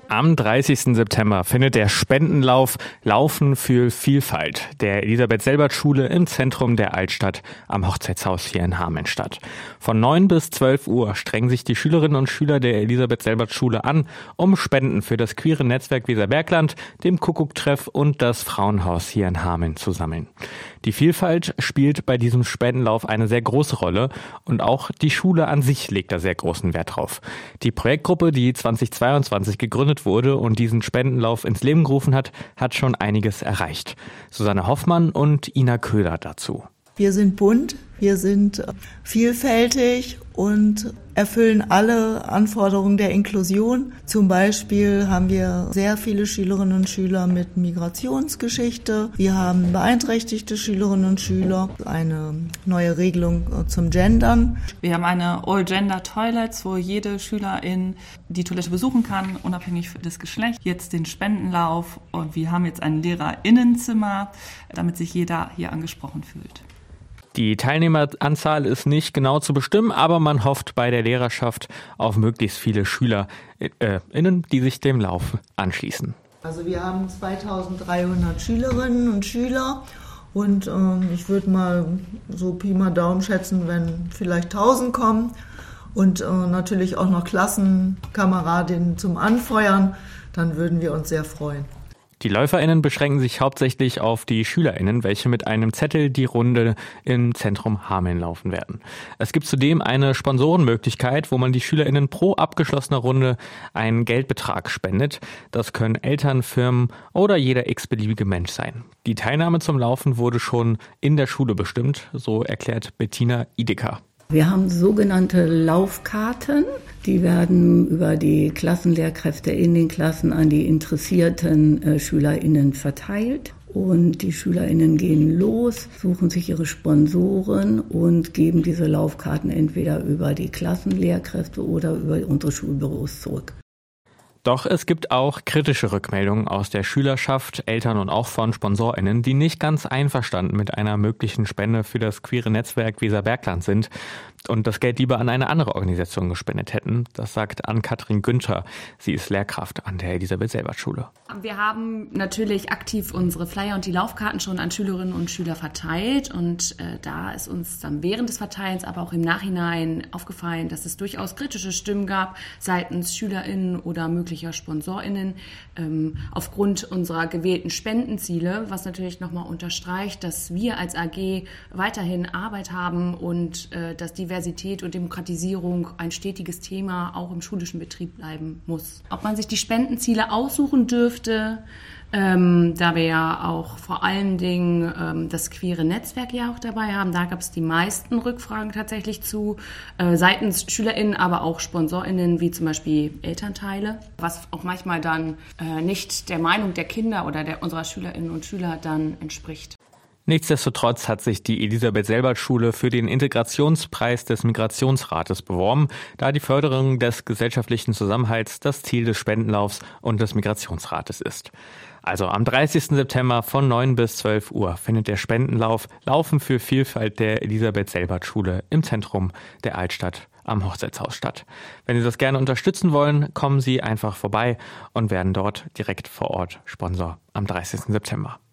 Am 30. September findet der Spendenlauf Laufen für Vielfalt der Elisabeth-Selbert-Schule im Zentrum der Altstadt am Hochzeitshaus hier in Hameln statt. Von 9 bis 12 Uhr strengen sich die Schülerinnen und Schüler der Elisabeth-Selbert-Schule an, um Spenden für das queere Netzwerk Weserbergland, dem Kuckuck-Treff und das Frauenhaus hier in Hameln zu sammeln. Die Vielfalt spielt bei diesem Spendenlauf eine sehr große Rolle und auch die Schule an sich legt da sehr großen Wert drauf. Die Projektgruppe, die 2022 gegründet wurde und diesen Spendenlauf ins Leben gerufen hat, hat schon einiges erreicht. Susanne Hoffmann und Ina Köhler dazu. Wir sind bunt, wir sind vielfältig und erfüllen alle Anforderungen der Inklusion. Zum Beispiel haben wir sehr viele Schülerinnen und Schüler mit Migrationsgeschichte. Wir haben beeinträchtigte Schülerinnen und Schüler, eine neue Regelung zum Gendern. Wir haben eine All-Gender-Toilets, wo jede Schülerin die Toilette besuchen kann, unabhängig des Geschlechts. Jetzt den Spendenlauf und wir haben jetzt ein Lehrerinnenzimmer, damit sich jeder hier angesprochen fühlt. Die Teilnehmeranzahl ist nicht genau zu bestimmen, aber man hofft bei der Lehrerschaft auf möglichst viele SchülerInnen, die sich dem Lauf anschließen. Also wir haben 2300 Schülerinnen und Schüler und ich würde mal so Pi mal Daumen schätzen, wenn vielleicht 1000 kommen und natürlich auch noch Klassenkameradinnen zum Anfeuern, dann würden wir uns sehr freuen. Die LäuferInnen beschränken sich hauptsächlich auf die SchülerInnen, welche mit einem Zettel die Runde im Zentrum Hameln laufen werden. Es gibt zudem eine Sponsorenmöglichkeit, wo man die SchülerInnen pro abgeschlossener Runde einen Geldbetrag spendet. Das können Eltern, Firmen oder jeder x-beliebige Mensch sein. Die Teilnahme zum Laufen wurde schon in der Schule bestimmt, so erklärt Bettina Ideker. Wir haben sogenannte Laufkarten, die werden über die Klassenlehrkräfte in den Klassen an die interessierten SchülerInnen verteilt. Und die SchülerInnen gehen los, suchen sich ihre Sponsoren und geben diese Laufkarten entweder über die Klassenlehrkräfte oder über unsere Schulbüros zurück. Doch es gibt auch kritische Rückmeldungen aus der Schülerschaft, Eltern und auch von SponsorInnen, die nicht ganz einverstanden mit einer möglichen Spende für das queere Netzwerk Weserbergland sind und das Geld lieber an eine andere Organisation gespendet hätten. Das sagt Ann-Kathrin Günther. Sie ist Lehrkraft an der Elisabeth-Selbert-Schule. Wir haben natürlich aktiv unsere Flyer und die Laufkarten schon an Schülerinnen und Schüler verteilt und da ist uns dann während des Verteilens, aber auch im Nachhinein aufgefallen, dass es durchaus kritische Stimmen gab seitens SchülerInnen oder möglicher SponsorInnen aufgrund unserer gewählten Spendenziele, was natürlich nochmal unterstreicht, dass wir als AG weiterhin Arbeit haben und dass Diversität und Demokratisierung ein stetiges Thema auch im schulischen Betrieb bleiben muss. Ob man sich die Spendenziele aussuchen dürfte, da wir ja auch vor allen Dingen das queere Netzwerk ja auch dabei haben, da gab es die meisten Rückfragen tatsächlich zu, seitens SchülerInnen, aber auch SponsorInnen, wie zum Beispiel Elternteile, was auch manchmal dann nicht der Meinung der Kinder oder unserer SchülerInnen und Schüler dann entspricht. Nichtsdestotrotz hat sich die Elisabeth-Selbert-Schule für den Integrationspreis des Migrationsrates beworben, da die Förderung des gesellschaftlichen Zusammenhalts das Ziel des Spendenlaufs und des Migrationsrates ist. Also am 30. September von 9 bis 12 Uhr findet der Spendenlauf Laufen für Vielfalt der Elisabeth-Selbert-Schule im Zentrum der Altstadt am Hochzeitshaus statt. Wenn Sie das gerne unterstützen wollen, kommen Sie einfach vorbei und werden dort direkt vor Ort Sponsor am 30. September.